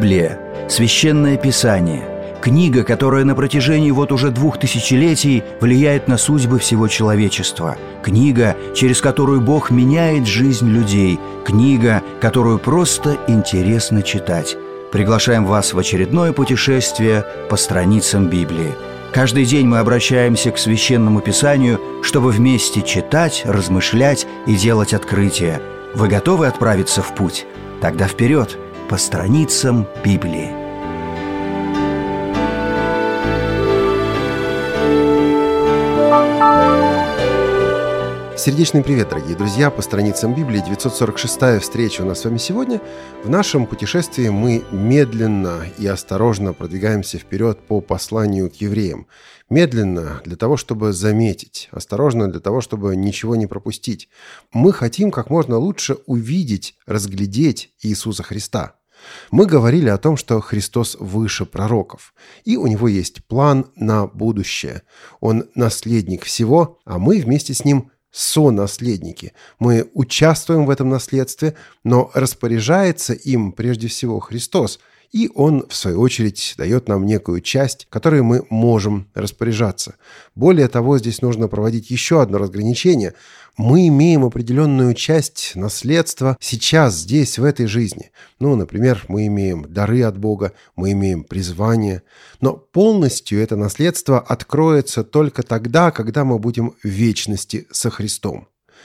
Библия – священное писание, книга, которая на протяжении уже 2000 влияет на судьбы всего человечества, книга, через которую Бог меняет жизнь людей, книга, которую просто интересно читать. Приглашаем вас в очередное путешествие по страницам Библии. Каждый день мы обращаемся к Священному Писанию, чтобы вместе читать, размышлять и делать открытия. Вы готовы отправиться в путь? Тогда вперед, по страницам Библии. Сердечный привет, дорогие друзья! По страницам Библии 946-я встреча у нас с вами сегодня. В нашем путешествии мы медленно и осторожно продвигаемся вперед по посланию к евреям. Медленно для того, чтобы заметить, осторожно для того, чтобы ничего не пропустить. Мы хотим как можно лучше увидеть, разглядеть Иисуса Христа. Мы говорили о том, что Христос выше пророков, и у Него есть план на будущее. Он наследник всего, а мы вместе с Ним сонаследники. Мы участвуем в этом наследстве, но распоряжается им прежде всего Христос, и Он, в свою очередь, дает нам некую часть, которой мы можем распоряжаться. Более того, здесь нужно проводить еще одно разграничение. Мы имеем определенную часть наследства сейчас, здесь, в этой жизни. Например, мы имеем дары от Бога, мы имеем призвание. Но полностью это наследство откроется только тогда, когда мы будем в вечности со Христом.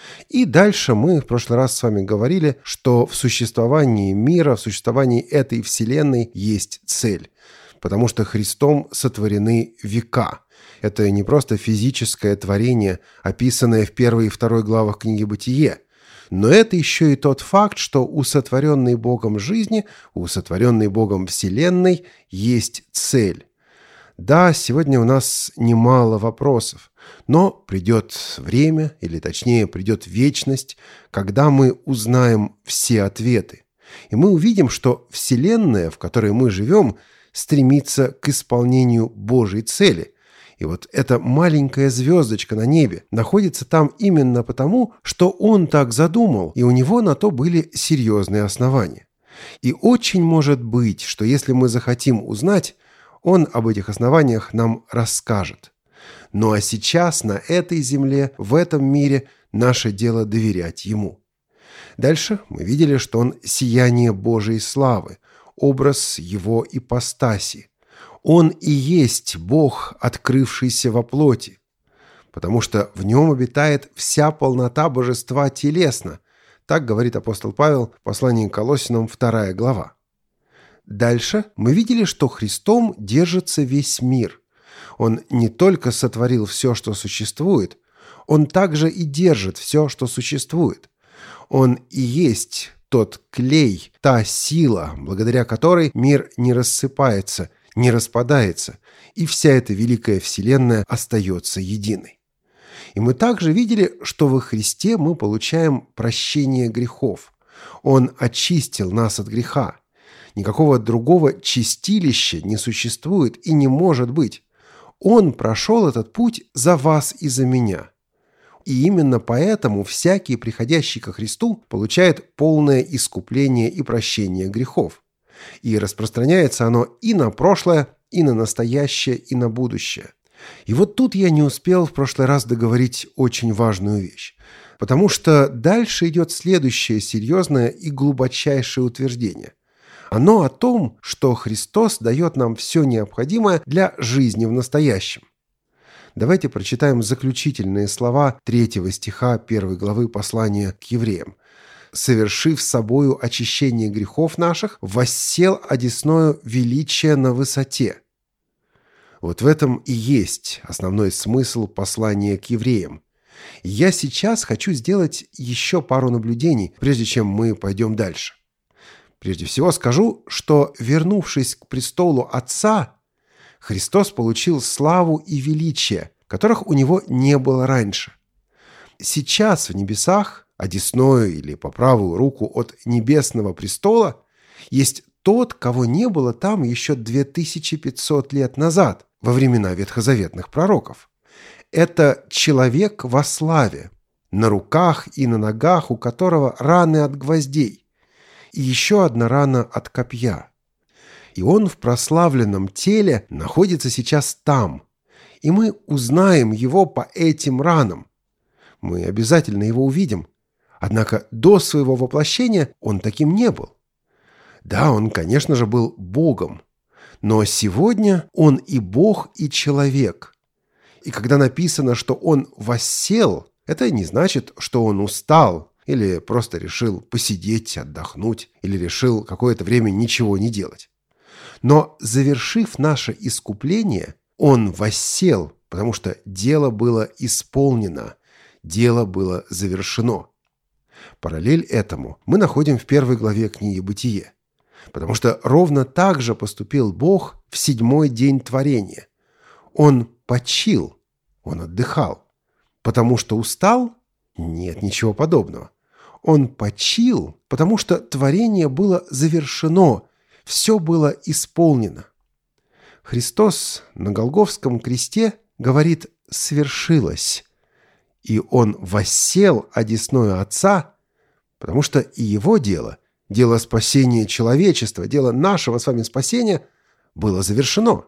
И дальше мы в прошлый раз с вами говорили, что в существовании мира, в существовании этой вселенной есть цель, потому что Христом сотворены века. Это не просто физическое творение, описанное в 1 и 2 главах книги «Бытие», но это еще и тот факт, что у сотворенной Богом жизни, у сотворенной Богом вселенной есть цель. Да, сегодня у нас немало вопросов, но придет время, или точнее придет вечность, когда мы узнаем все ответы. И мы увидим, что Вселенная, в которой мы живем, стремится к исполнению Божьей цели. И вот эта маленькая звездочка на небе находится там именно потому, что Он так задумал, и у Него на то были серьезные основания. И очень может быть, что если мы захотим узнать, Он об этих основаниях нам расскажет. Ну а сейчас на этой земле, в этом мире, наше дело доверять Ему. Дальше мы видели, что Он сияние Божией славы, образ Его ипостаси. Он и есть Бог, открывшийся во плоти, потому что в Нем обитает вся полнота божества телесно. Так говорит апостол Павел в послании к Колоссянам 2 глава. Дальше мы видели, что Христом держится весь мир. Он не только сотворил все, что существует, Он также и держит все, что существует. Он и есть тот клей, та сила, благодаря которой мир не рассыпается, не распадается, и вся эта великая вселенная остается единой. И мы также видели, что во Христе мы получаем прощение грехов. Он очистил нас от греха. Никакого другого чистилища не существует и не может быть. Он прошел этот путь за вас и за меня. И именно поэтому всякий, приходящий ко Христу, получает полное искупление и прощение грехов. И распространяется оно и на прошлое, и на настоящее, и на будущее. И вот тут я не успел в прошлый раз договорить очень важную вещь. Потому что дальше идет следующее серьезное и глубочайшее утверждение. Оно о том, что Христос дает нам все необходимое для жизни в настоящем. Давайте прочитаем заключительные слова 3 стиха 1 главы послания к евреям. «Совершив собою очищение грехов наших, воссел одесною величия на высоте». Вот в этом и есть основной смысл послания к евреям. Я сейчас хочу сделать еще пару наблюдений, прежде чем мы пойдем дальше. Прежде всего скажу, что, вернувшись к престолу Отца, Христос получил славу и величие, которых у Него не было раньше. Сейчас в небесах, одесною или по правую руку от небесного престола, есть тот, кого не было там еще 2500 лет назад, во времена ветхозаветных пророков. Это человек во славе, на руках и на ногах у которого раны от гвоздей, и еще одна рана от копья. И Он в прославленном теле находится сейчас там. И мы узнаем Его по этим ранам. Мы обязательно Его увидим. Однако до своего воплощения Он таким не был. Да, Он, конечно же, был Богом. Но сегодня Он и Бог, и человек. И когда написано, что Он воссел, это не значит, что Он устал или просто решил посидеть, отдохнуть, или решил какое-то время ничего не делать. Но, завершив наше искупление, Он воссел, потому что дело было исполнено, дело было завершено. Параллель этому мы находим в 1 главе книги «Бытие». Потому что ровно так же поступил Бог в 7-й день творения. Он почил, Он отдыхал. Потому что устал? Нет, ничего подобного. Он почил, потому что творение было завершено, все было исполнено. Христос на Голгофском кресте говорит «свершилось», и Он воссел одесную Отца, потому что и Его дело спасения человечества, дело нашего с вами спасения было завершено.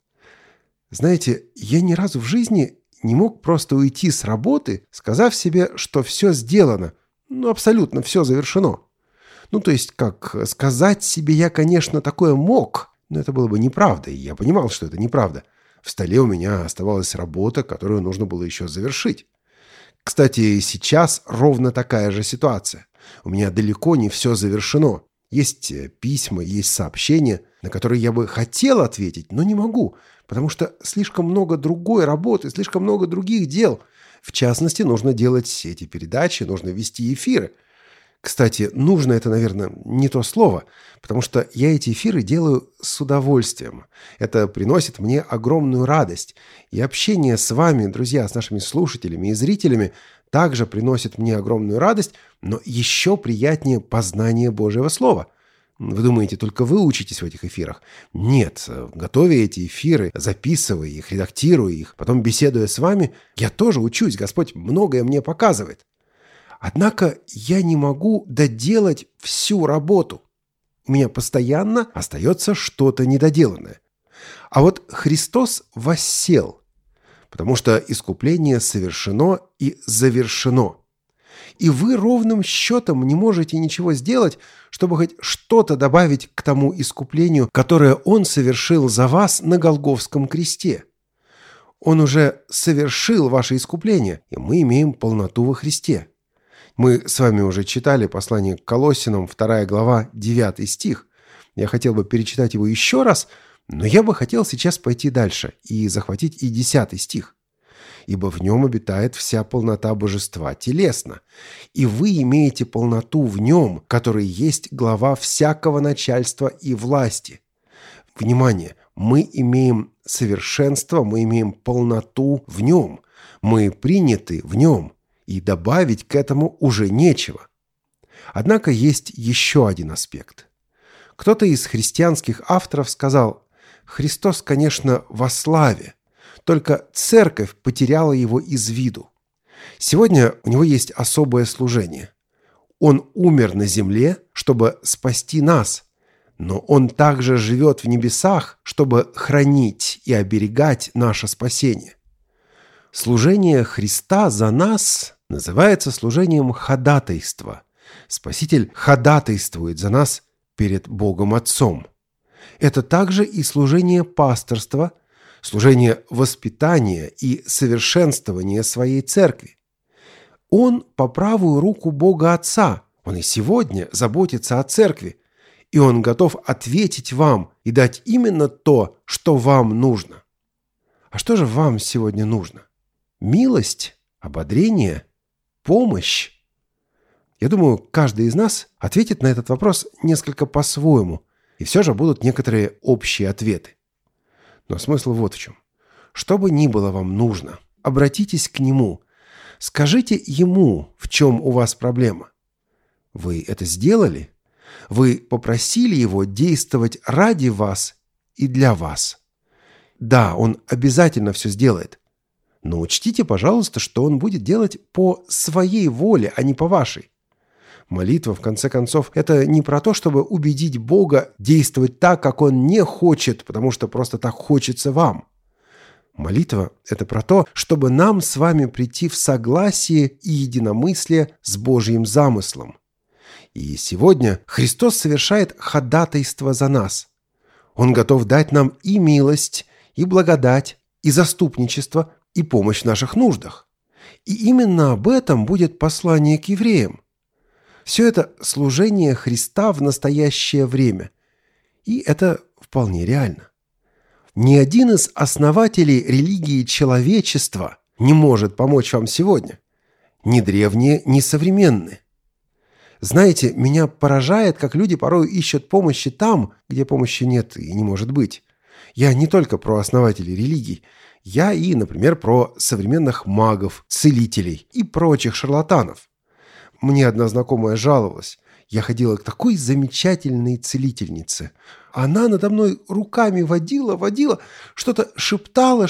Знаете, я ни разу в жизни не мог просто уйти с работы, сказав себе, что все сделано, абсолютно все завершено. То есть, как сказать себе я, конечно, такое мог, но это было бы неправдой, я понимал, что это неправда. В столе у меня оставалась работа, которую нужно было еще завершить. Кстати, сейчас ровно такая же ситуация. У меня далеко не все завершено. Есть письма, есть сообщения, на которые я бы хотел ответить, но не могу, потому что слишком много другой работы, слишком много других дел. В частности, нужно делать эти передачи, нужно вести эфиры. Кстати, нужно это, наверное, не то слово, потому что я эти эфиры делаю с удовольствием. Это приносит мне огромную радость. И общение с вами, друзья, с нашими слушателями и зрителями также приносит мне огромную радость, но еще приятнее познание Божьего Слова. Вы думаете, только вы учитесь в этих эфирах? Нет, готовя эти эфиры, записывая их, редактируя их, потом беседуя с вами, я тоже учусь, Господь многое мне показывает. Однако я не могу доделать всю работу. У меня постоянно остается что-то недоделанное. А вот Христос воссел, потому что искупление совершено и завершено. И вы ровным счетом не можете ничего сделать, чтобы хоть что-то добавить к тому искуплению, которое Он совершил за вас на Голгофском кресте. Он уже совершил ваше искупление, и мы имеем полноту во Христе. Мы с вами уже читали послание к Колоссянам, 2 глава, 9 стих. Я хотел бы перечитать его еще раз, но я бы хотел сейчас пойти дальше и захватить и 10 стих. «Ибо в нем обитает вся полнота божества телесно, и вы имеете полноту в нем, который есть глава всякого начальства и власти». Внимание! Мы имеем совершенство, мы имеем полноту в нем, мы приняты в нем. И добавить к этому уже нечего. Однако есть еще один аспект. Кто-то из христианских авторов сказал: Христос, конечно, во славе, только церковь потеряла его из виду. Сегодня у него есть особое служение. Он умер на земле, чтобы спасти нас, но он также живет в небесах, чтобы хранить и оберегать наше спасение. Служение Христа за нас называется служением ходатайства. Спаситель ходатайствует за нас перед Богом Отцом. Это также и служение пасторства, служение воспитания и совершенствования своей церкви. Он по правую руку Бога Отца. Он и сегодня заботится о церкви. И Он готов ответить вам и дать именно то, что вам нужно. А что же вам сегодня нужно? Милость, ободрение, помощь? Я думаю, каждый из нас ответит на этот вопрос несколько по-своему, и все же будут некоторые общие ответы. Но смысл вот в чем. Что бы ни было вам нужно, обратитесь к Нему, скажите Ему, в чем у вас проблема. Вы это сделали? Вы попросили Его действовать ради вас и для вас? Да, Он обязательно все сделает. Но учтите, пожалуйста, что Он будет делать по своей воле, а не по вашей. Молитва, в конце концов, это не про то, чтобы убедить Бога действовать так, как Он не хочет, потому что просто так хочется вам. Молитва – это про то, чтобы нам с вами прийти в согласие и единомыслие с Божьим замыслом. И сегодня Христос совершает ходатайство за нас. Он готов дать нам и милость, и благодать, и заступничество, и помощь в наших нуждах. И именно об этом будет послание к евреям. Все это служение Христа в настоящее время. И это вполне реально. Ни один из основателей религии человечества не может помочь вам сегодня. Ни древние, ни современные. Знаете, меня поражает, как люди порой ищут помощи там, где помощи нет и не может быть. Я не только про основателей религий. Я и, например, про современных магов, целителей и прочих шарлатанов. Мне одна знакомая жаловалась. Я ходила к такой замечательной целительнице. Она надо мной руками водила, что-то шептала,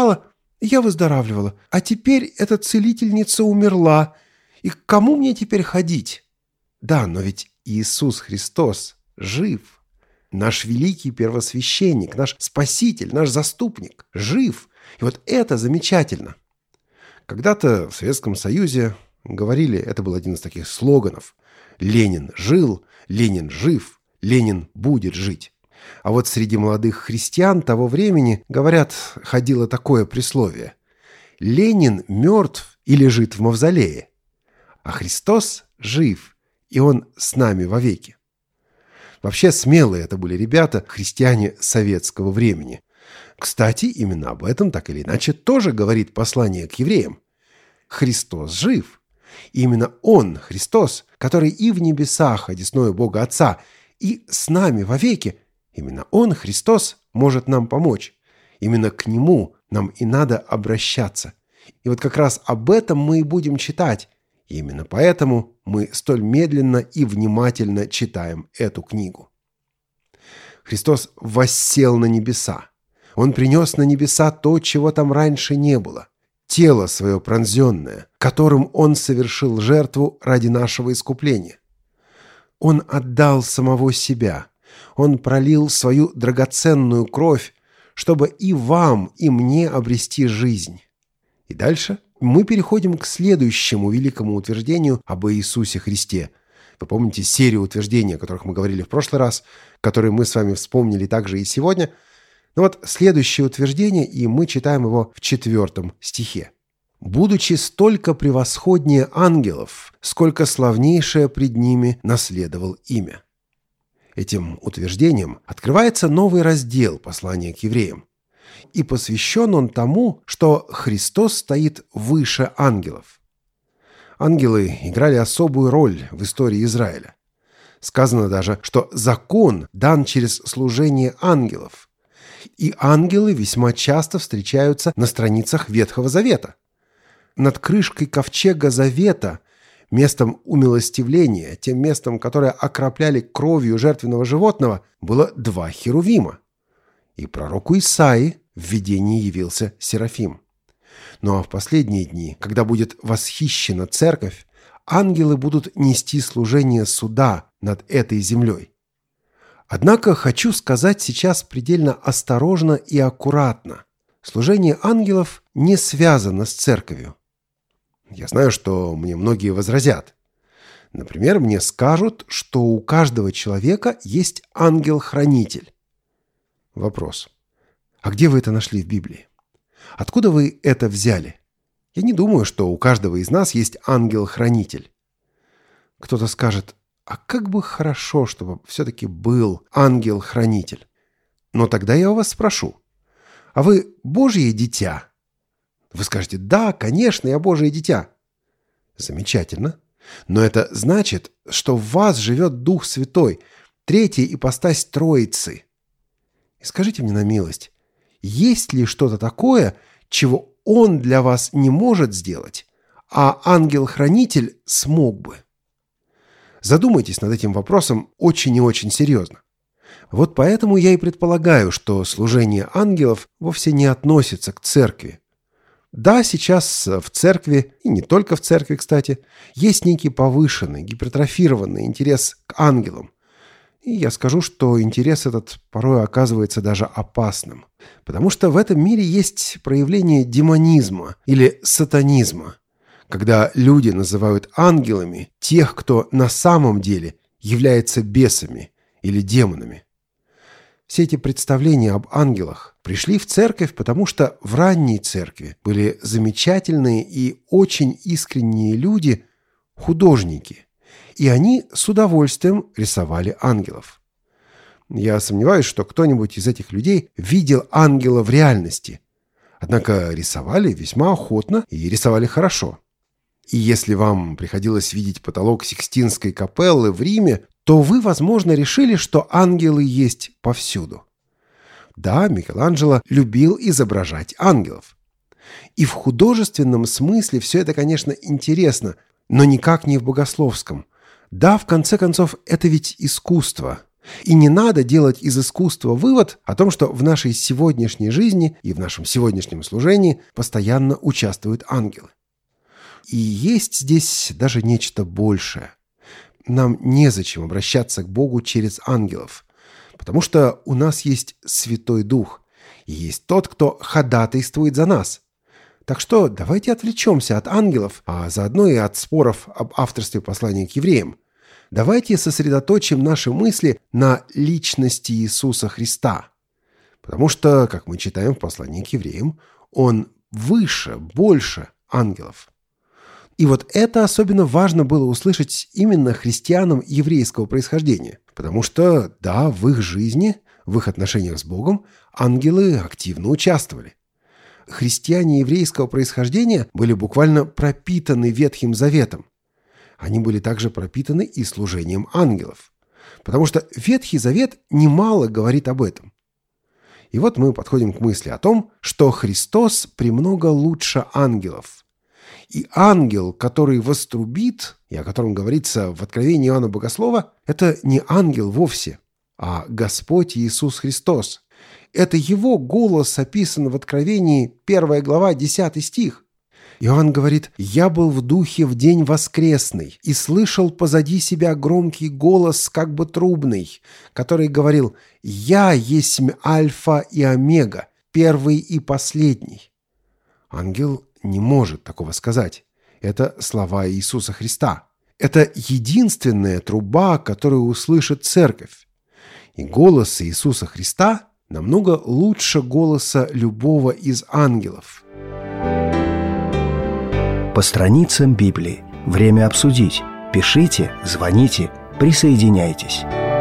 и я выздоравливала. А теперь эта целительница умерла. И к кому мне теперь ходить? Да, но ведь Иисус Христос жив. Наш великий первосвященник, наш спаситель, наш заступник жив. И вот это замечательно. Когда-то в Советском Союзе говорили, это был один из таких слоганов: «Ленин жил, Ленин жив, Ленин будет жить». А вот среди молодых христиан того времени, говорят, ходило такое присловие: «Ленин мертв и лежит в мавзолее, а Христос жив, и Он с нами вовеки». Вообще смелые это были ребята, христиане советского времени. Кстати, именно об этом так или иначе тоже говорит послание к евреям. Христос жив. И именно Он, Христос, который и в небесах одесную Бога Отца, и с нами вовеки, именно Он, Христос, может нам помочь. Именно к Нему нам и надо обращаться. И вот как раз об этом мы и будем читать. И именно поэтому мы столь медленно и внимательно читаем эту книгу. Христос воссел на небеса. Он принес на небеса то, чего там раньше не было. Тело свое пронзенное, которым Он совершил жертву ради нашего искупления. Он отдал самого себя. Он пролил свою драгоценную кровь, чтобы и вам, и мне обрести жизнь. И дальше мы переходим к следующему великому утверждению об Иисусе Христе. Вы помните серию утверждений, о которых мы говорили в прошлый раз, которые мы с вами вспомнили также и сегодня? Но вот следующее утверждение, и мы читаем его в 4 стихе. «Будучи столько превосходнее ангелов, сколько славнейшее пред ними наследовал имя». Этим утверждением открывается новый раздел послания к евреям. И посвящен он тому, что Христос стоит выше ангелов. Ангелы играли особую роль в истории Израиля. Сказано даже, что закон дан через служение ангелов. И ангелы весьма часто встречаются на страницах Ветхого Завета. Над крышкой ковчега Завета, местом умилостивления, тем местом, которое окропляли кровью жертвенного животного, было 2 херувима. И пророку Исаии в видении явился Серафим. Ну а в последние дни, когда будет восхищена церковь, ангелы будут нести служение суда над этой землей. Однако хочу сказать сейчас предельно осторожно и аккуратно. Служение ангелов не связано с церковью. Я знаю, что мне многие возразят. Например, мне скажут, что у каждого человека есть ангел-хранитель. Вопрос. А где вы это нашли в Библии? Откуда вы это взяли? Я не думаю, что у каждого из нас есть ангел-хранитель. Кто-то скажет: а как бы хорошо, чтобы все-таки был ангел-хранитель. Но тогда я у вас спрошу: а вы Божье дитя? Вы скажете: да, конечно, я Божье дитя. Замечательно. Но это значит, что в вас живет Дух Святой, 3-я ипостась Троицы. И скажите мне на милость, есть ли что-то такое, чего Он для вас не может сделать, а ангел-хранитель смог бы? Задумайтесь над этим вопросом очень и очень серьезно. Вот поэтому я и предполагаю, что служение ангелов вовсе не относится к церкви. Да, сейчас в церкви, и не только в церкви, кстати, есть некий повышенный, гипертрофированный интерес к ангелам. И я скажу, что интерес этот порой оказывается даже опасным. Потому что в этом мире есть проявление демонизма или сатанизма, когда люди называют ангелами тех, кто на самом деле является бесами или демонами. Все эти представления об ангелах пришли в церковь, потому что в ранней церкви были замечательные и очень искренние люди, художники, и они с удовольствием рисовали ангелов. Я сомневаюсь, что кто-нибудь из этих людей видел ангела в реальности, однако рисовали весьма охотно и рисовали хорошо. И если вам приходилось видеть потолок Сикстинской капеллы в Риме, то вы, возможно, решили, что ангелы есть повсюду. Да, Микеланджело любил изображать ангелов. И в художественном смысле все это, конечно, интересно, но никак не в богословском. Да, в конце концов, это ведь искусство. И не надо делать из искусства вывод о том, что в нашей сегодняшней жизни и в нашем сегодняшнем служении постоянно участвуют ангелы. И есть здесь даже нечто большее. Нам незачем обращаться к Богу через ангелов, потому что у нас есть Святой Дух, и есть тот, кто ходатайствует за нас. Так что давайте отвлечемся от ангелов, а заодно и от споров об авторстве послания к евреям. Давайте сосредоточим наши мысли на личности Иисуса Христа, потому что, как мы читаем в послании к евреям, Он выше, больше ангелов. И вот это особенно важно было услышать именно христианам еврейского происхождения, потому что, да, в их жизни, в их отношениях с Богом ангелы активно участвовали. Христиане еврейского происхождения были буквально пропитаны Ветхим Заветом. Они были также пропитаны и служением ангелов, потому что Ветхий Завет немало говорит об этом. И вот мы подходим к мысли о том, что Христос премного лучше ангелов. И ангел, который вострубит, и о котором говорится в Откровении Иоанна Богослова, это не ангел вовсе, а Господь Иисус Христос. Это Его голос описан в Откровении 1 глава 10 стих. Иоанн говорит: «Я был в духе в день воскресный и слышал позади себя громкий голос, как бы трубный, который говорил: «Я есмь Альфа и Омега, первый и последний». Ангел не может такого сказать. Это слова Иисуса Христа. Это единственная труба, которую услышит церковь. И голос Иисуса Христа намного лучше голоса любого из ангелов. По страницам Библии. Время обсудить. Пишите, звоните, присоединяйтесь.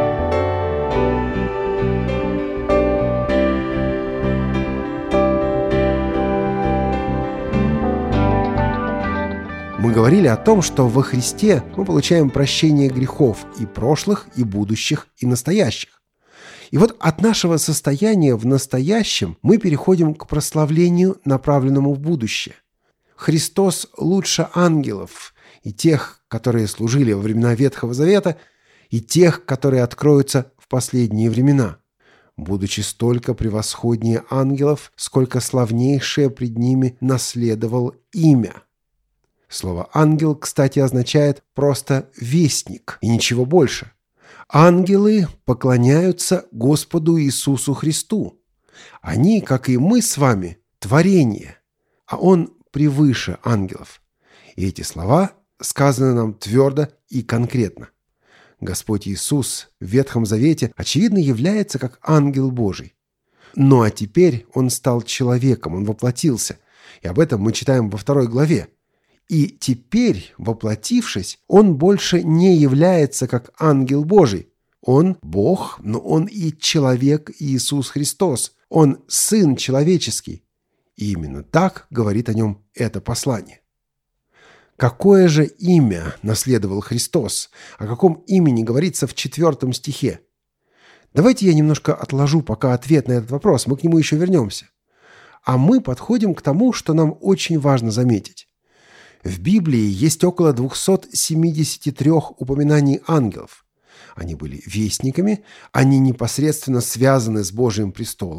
Мы говорили о том, что во Христе мы получаем прощение грехов и прошлых, и будущих, и настоящих. И вот от нашего состояния в настоящем мы переходим к прославлению, направленному в будущее. Христос лучше ангелов, и тех, которые служили во времена Ветхого Завета, и тех, которые откроются в последние времена, будучи столько превосходнее ангелов, сколько славнейшее пред ними наследовал имя. Слово «ангел», кстати, означает просто «вестник» и ничего больше. Ангелы поклоняются Господу Иисусу Христу. Они, как и мы с вами, творение, а Он превыше ангелов. И эти слова сказаны нам твердо и конкретно. Господь Иисус в Ветхом Завете, очевидно, является как ангел Божий. Ну а теперь Он стал человеком, Он воплотился. И об этом мы читаем во 2 главе. И теперь, воплотившись, Он больше не является как ангел Божий. Он Бог, но Он и человек Иисус Христос. Он Сын человеческий. И именно так говорит о Нем это послание. Какое же имя наследовал Христос? О каком имени говорится в 4 стихе? Давайте я немножко отложу пока ответ на этот вопрос, мы к нему еще вернемся. А мы подходим к тому, что нам очень важно заметить. В Библии есть около 273 упоминаний ангелов. Они были вестниками, они непосредственно связаны с Божьим престолом,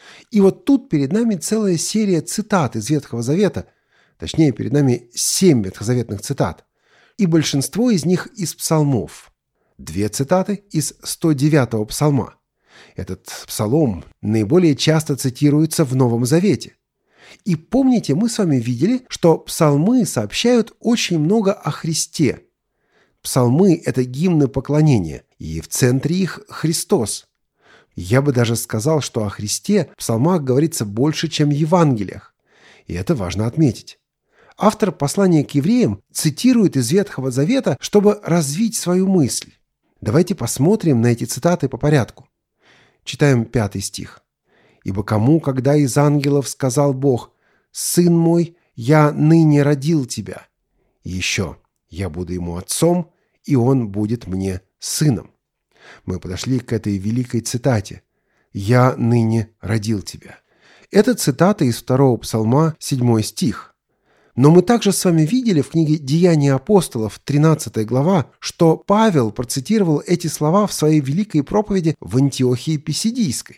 И вот тут перед нами целая серия цитат из Ветхого Завета, точнее, перед нами 7 ветхозаветных цитат, и большинство из них из псалмов. 2 цитаты из 109-го псалма. Этот псалом наиболее часто цитируется в Новом Завете. И помните, мы с вами видели, что псалмы сообщают очень много о Христе. Псалмы – это гимны поклонения, и в центре их Христос. Я бы даже сказал, что о Христе в псалмах говорится больше, чем в Евангелиях. И это важно отметить. Автор послания к евреям цитирует из Ветхого Завета, чтобы развить свою мысль. Давайте посмотрим на эти цитаты по порядку. Читаем 5 стих. «Ибо кому, когда из ангелов сказал Бог: „Сын мой, я ныне родил тебя“, и еще: „Я буду ему отцом, и он будет мне сыном“». Мы подошли к этой великой цитате: «Я ныне родил тебя». Это цитата из 2 псалма, 7 стих. Но мы также с вами видели в книге «Деяния апостолов», 13 глава, что Павел процитировал эти слова в своей великой проповеди в Антиохии Писидийской.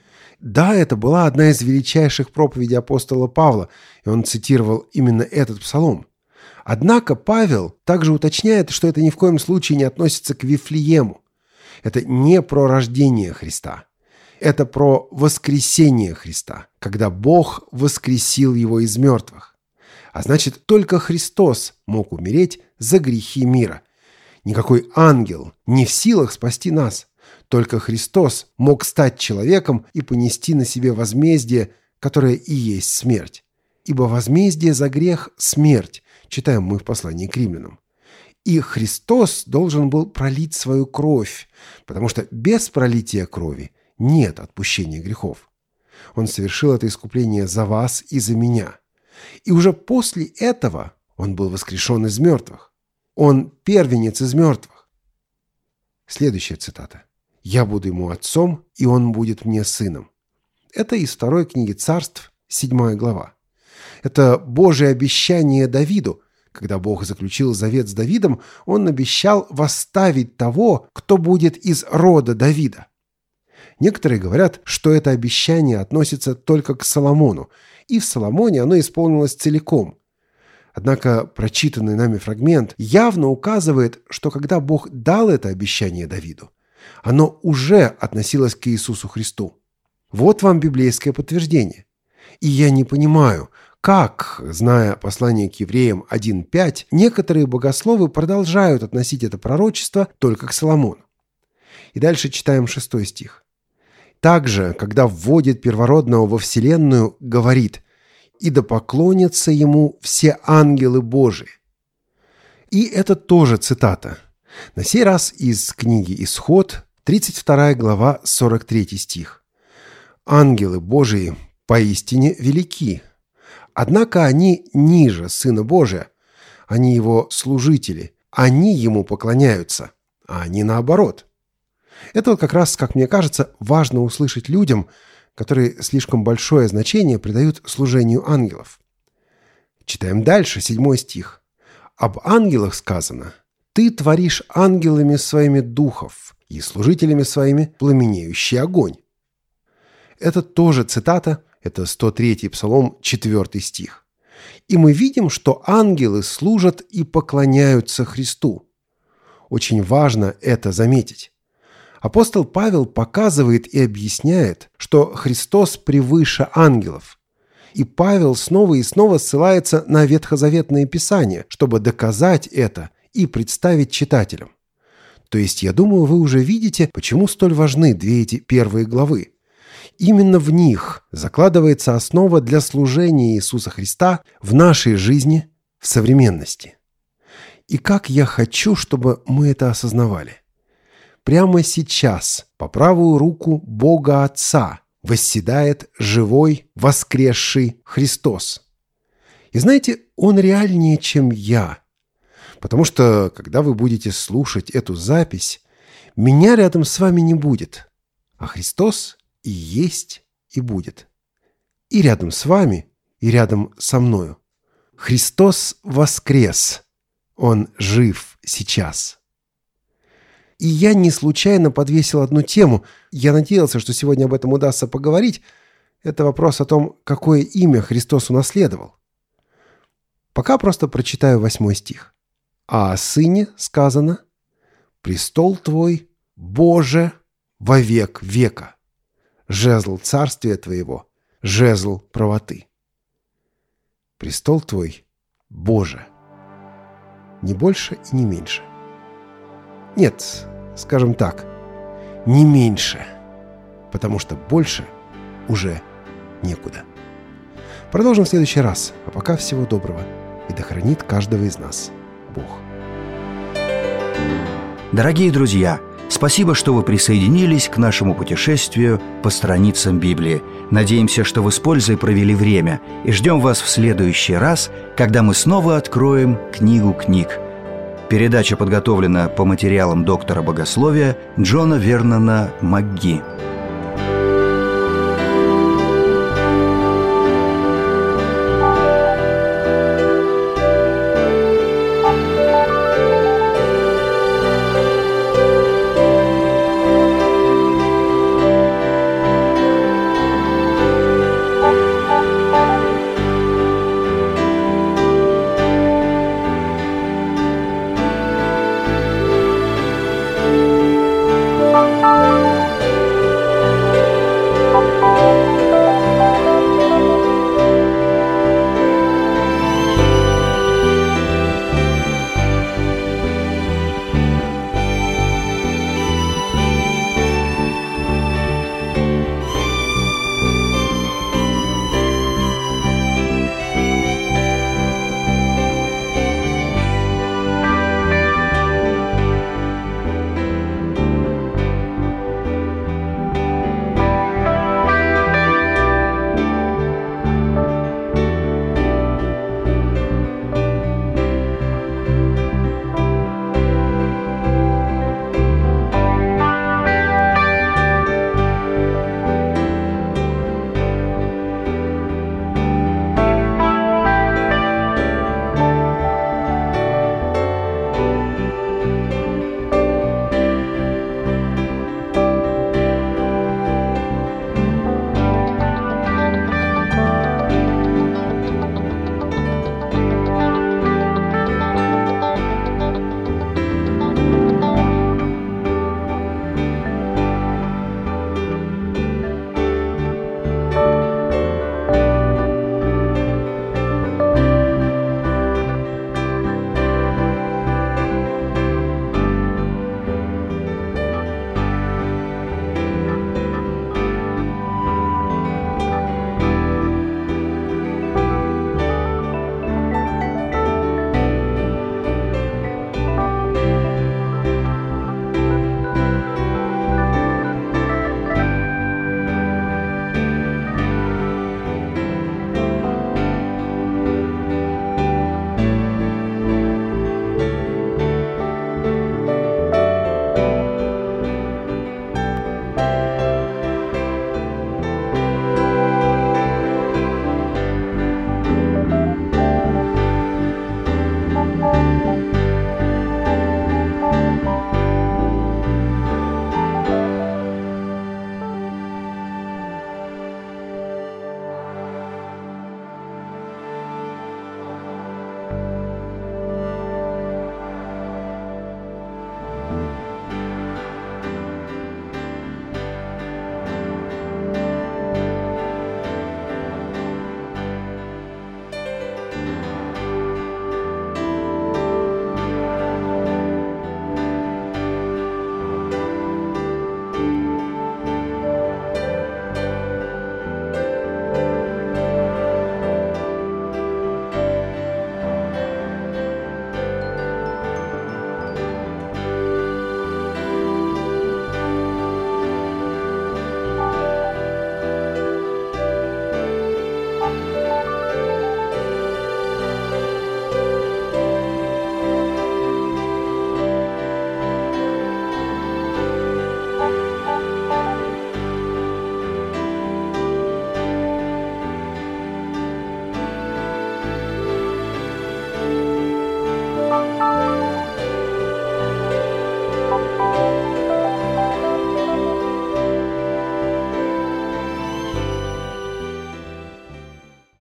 Да, это была одна из величайших проповедей апостола Павла, и он цитировал именно этот псалом. Однако Павел также уточняет, что это ни в коем случае не относится к Вифлеему. Это не про рождение Христа. Это про воскресение Христа, когда Бог воскресил его из мертвых. А значит, только Христос мог умереть за грехи мира. Никакой ангел не в силах спасти нас. Только Христос мог стать человеком и понести на себе возмездие, которое и есть смерть. Ибо возмездие за грех – смерть, читаем мы в послании к римлянам. И Христос должен был пролить свою кровь, потому что без пролития крови нет отпущения грехов. Он совершил это искупление за вас и за меня. И уже после этого он был воскрешен из мертвых. Он первенец из мертвых. Следующая цитата. «Я буду ему отцом, и он будет мне сыном». Это из 2 книги Царств, 7 глава. Это Божие обещание Давиду. Когда Бог заключил завет с Давидом, он обещал восставить того, кто будет из рода Давида. Некоторые говорят, что это обещание относится только к Соломону, и в Соломоне оно исполнилось целиком. Однако прочитанный нами фрагмент явно указывает, что когда Бог дал это обещание Давиду, оно уже относилось к Иисусу Христу. Вот вам библейское подтверждение. И я не понимаю, как, зная послание к евреям 1:5, некоторые богословы продолжают относить это пророчество только к Соломону. И дальше читаем 6 стих. «Также, когда вводит первородного во вселенную, говорит: и да поклонятся ему все ангелы Божии». И это тоже цитата. На сей раз из книги «Исход», 32 глава, 43 стих. «Ангелы Божии поистине велики, однако они ниже Сына Божия, они его служители, они ему поклоняются, а они наоборот». Это вот как раз, как мне кажется, важно услышать людям, которые слишком большое значение придают служению ангелов. Читаем дальше, 7 стих. «Об ангелах сказано: ты творишь ангелами своими духов и служителями своими пламенеющий огонь». Это тоже цитата, это 103-й псалом, 4 стих. И мы видим, что ангелы служат и поклоняются Христу. Очень важно это заметить. Апостол Павел показывает и объясняет, что Христос превыше ангелов. И Павел снова и снова ссылается на ветхозаветные писания, чтобы доказать это и представить читателям. То есть, я думаю, вы уже видите, почему столь важны 2 эти первые главы. Именно в них закладывается основа для служения Иисуса Христа в нашей жизни, в современности. И как я хочу, чтобы мы это осознавали. Прямо сейчас по правую руку Бога Отца восседает живой, воскресший Христос. И знаете, Он реальнее, чем я. Потому что, когда вы будете слушать эту запись, меня рядом с вами не будет, а Христос и есть, и будет. И рядом с вами, и рядом со мною. Христос воскрес. Он жив сейчас. И я не случайно подвесил одну тему. Я надеялся, что сегодня об этом удастся поговорить. Это вопрос о том, какое имя Христос унаследовал. Пока просто прочитаю 8 стих. «А о Сыне сказано: престол Твой, Боже, во век века, жезл царствия Твоего, жезл правоты». Престол Твой, Боже. Не больше и не меньше. Нет, скажем так, не меньше, потому что больше уже некуда. Продолжим в следующий раз, а пока всего доброго, и да хранит каждого из нас Бог. Дорогие друзья, спасибо, что вы присоединились к нашему путешествию по страницам Библии. Надеемся, что вы с пользой провели время, и ждем вас в следующий раз, когда мы снова откроем книгу книг. Передача подготовлена по материалам доктора богословия Джона Вернона МакГи.